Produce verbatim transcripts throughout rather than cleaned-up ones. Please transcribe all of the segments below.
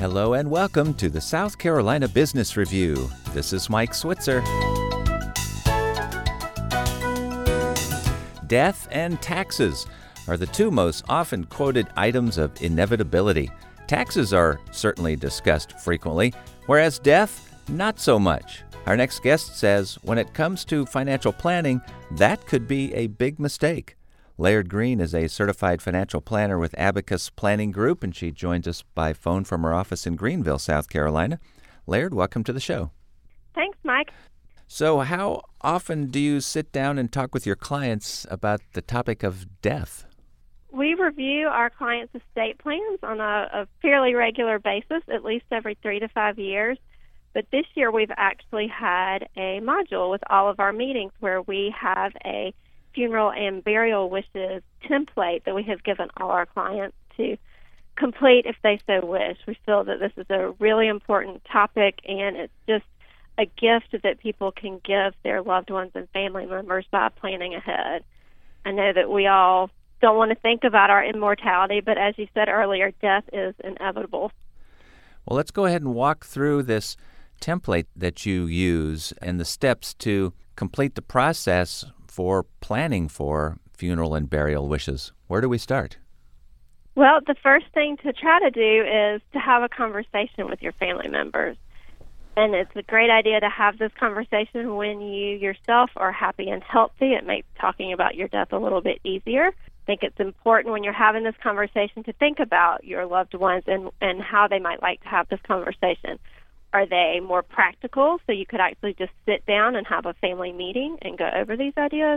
Hello and welcome to the South Carolina Business Review. This is Mike Switzer. Death and taxes are the two most often quoted items of inevitability. Taxes are certainly discussed frequently, whereas death, not so much. Our next guest says when it comes to financial planning, that could be a big mistake. Laird Green is a certified financial planner with Abacus Planning Group, and she joins us by phone from her office in Greenville, South Carolina. Laird, welcome to the show. Thanks, Mike. So how often do you sit down and talk with your clients about the topic of death? We review our clients' estate plans on a, a fairly regular basis, at least every three to five years. But this year we've actually had a module with all of our meetings where we have a funeral and burial wishes template that we have given all our clients to complete if they so wish. We feel that this is a really important topic, and it's just a gift that people can give their loved ones and family members by planning ahead. I know that we all don't want to think about our immortality, but as you said earlier, death is inevitable. Well, let's go ahead and walk through this template that you use and the steps to complete the process for planning for funeral and burial wishes. Where do we start? Well, the first thing to try to do is to have a conversation with your family members. And it's a great idea to have this conversation when you yourself are happy and healthy. It makes talking about your death a little bit easier. I think it's important when you're having this conversation to think about your loved ones and, and how they might like to have this conversation. Are they more practical, so you could actually just sit down and have a family meeting and go over these ideas?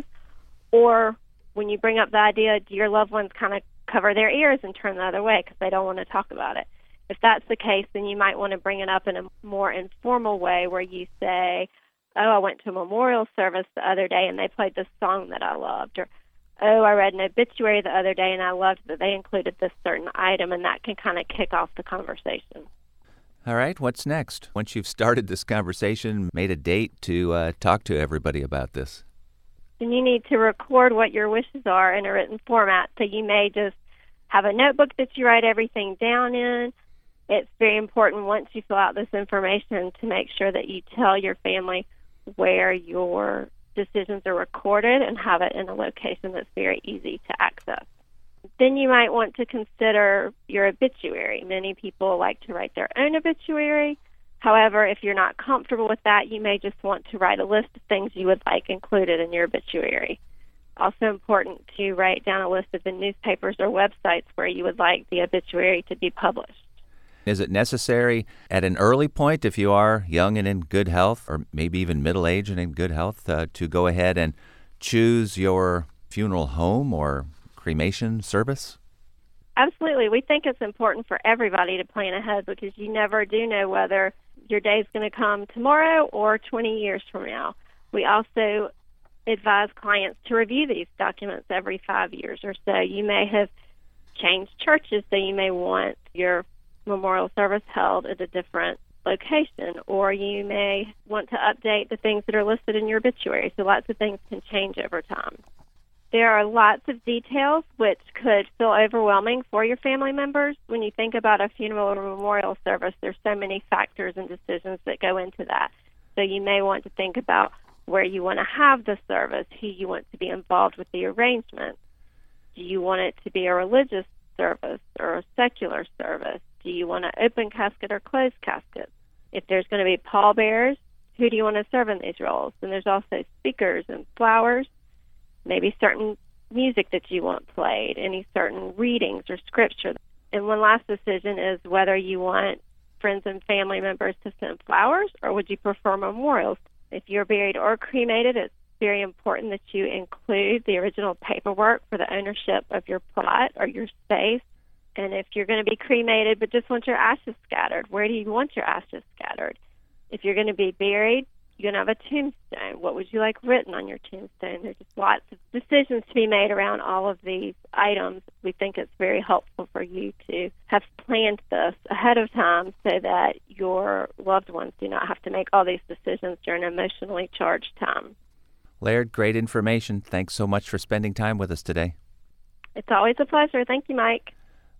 Or when you bring up the idea, do your loved ones kind of cover their ears and turn the other way because they don't want to talk about it? If that's the case, then you might want to bring it up in a more informal way where you say, oh, I went to a memorial service the other day and they played this song that I loved. Or, oh, I read an obituary the other day and I loved that they included this certain item, and that can kind of kick off the conversation. All right, what's next? Once you've started this conversation, made a date to uh, talk to everybody about this. Then you need to record what your wishes are in a written format. So you may just have a notebook that you write everything down in. It's very important once you fill out this information to make sure that you tell your family where your decisions are recorded and have it in a location that's very easy to access. Then you might want to consider your obituary. Many people like to write their own obituary. However, if you're not comfortable with that, you may just want to write a list of things you would like included in your obituary. Also important to write down a list of the newspapers or websites where you would like the obituary to be published. Is it necessary at an early point, if you are young and in good health, or maybe even middle-aged and in good health, uh, to go ahead and choose your funeral home or cremation service? Absolutely. We think it's important for everybody to plan ahead because you never do know whether your day is going to come tomorrow or twenty years from now. We also advise clients to review these documents every five years or so. You may have changed churches, so you may want your memorial service held at a different location, or you may want to update the things that are listed in your obituary. So lots of things can change over time. There are lots of details which could feel overwhelming for your family members. When you think about a funeral or memorial service, there's so many factors and decisions that go into that. So you may want to think about where you want to have the service, who you want to be involved with the arrangement. Do you want it to be a religious service or a secular service? Do you want an open casket or closed casket? If there's going to be pallbearers, who do you want to serve in these roles? And there's also speakers and flowers. Maybe certain music that you want played, any certain readings or scripture. And one last decision is whether you want friends and family members to send flowers, or would you prefer memorials? If you're buried or cremated, it's very important that you include the original paperwork for the ownership of your plot or your space. And if you're going to be cremated but just want your ashes scattered, where do you want your ashes scattered? If you're going to be buried, you're going to have a tombstone. What would you like written on your tombstone? There's just lots of decisions to be made around all of these items. We think it's very helpful for you to have planned this ahead of time so that your loved ones do not have to make all these decisions during an emotionally charged time. Laird, great information. Thanks so much for spending time with us today. It's always a pleasure. Thank you, Mike.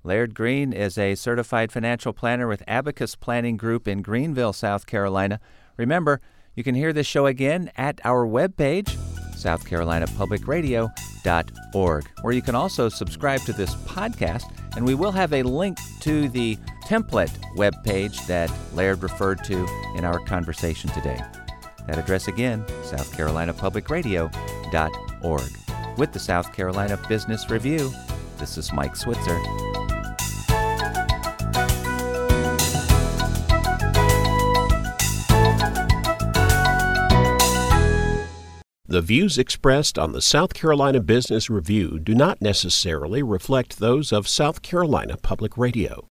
Laird Green is a certified financial planner with Abacus Planning Group in Greenville, South Carolina. Remember, you can hear this show again at our webpage, south carolina public radio dot org, where you can also subscribe to this podcast, and we will have a link to the template webpage that Laird referred to in our conversation today. That address again, south carolina public radio dot org. With the South Carolina Business Review, this is Mike Switzer. The views expressed on the South Carolina Business Review do not necessarily reflect those of South Carolina Public Radio.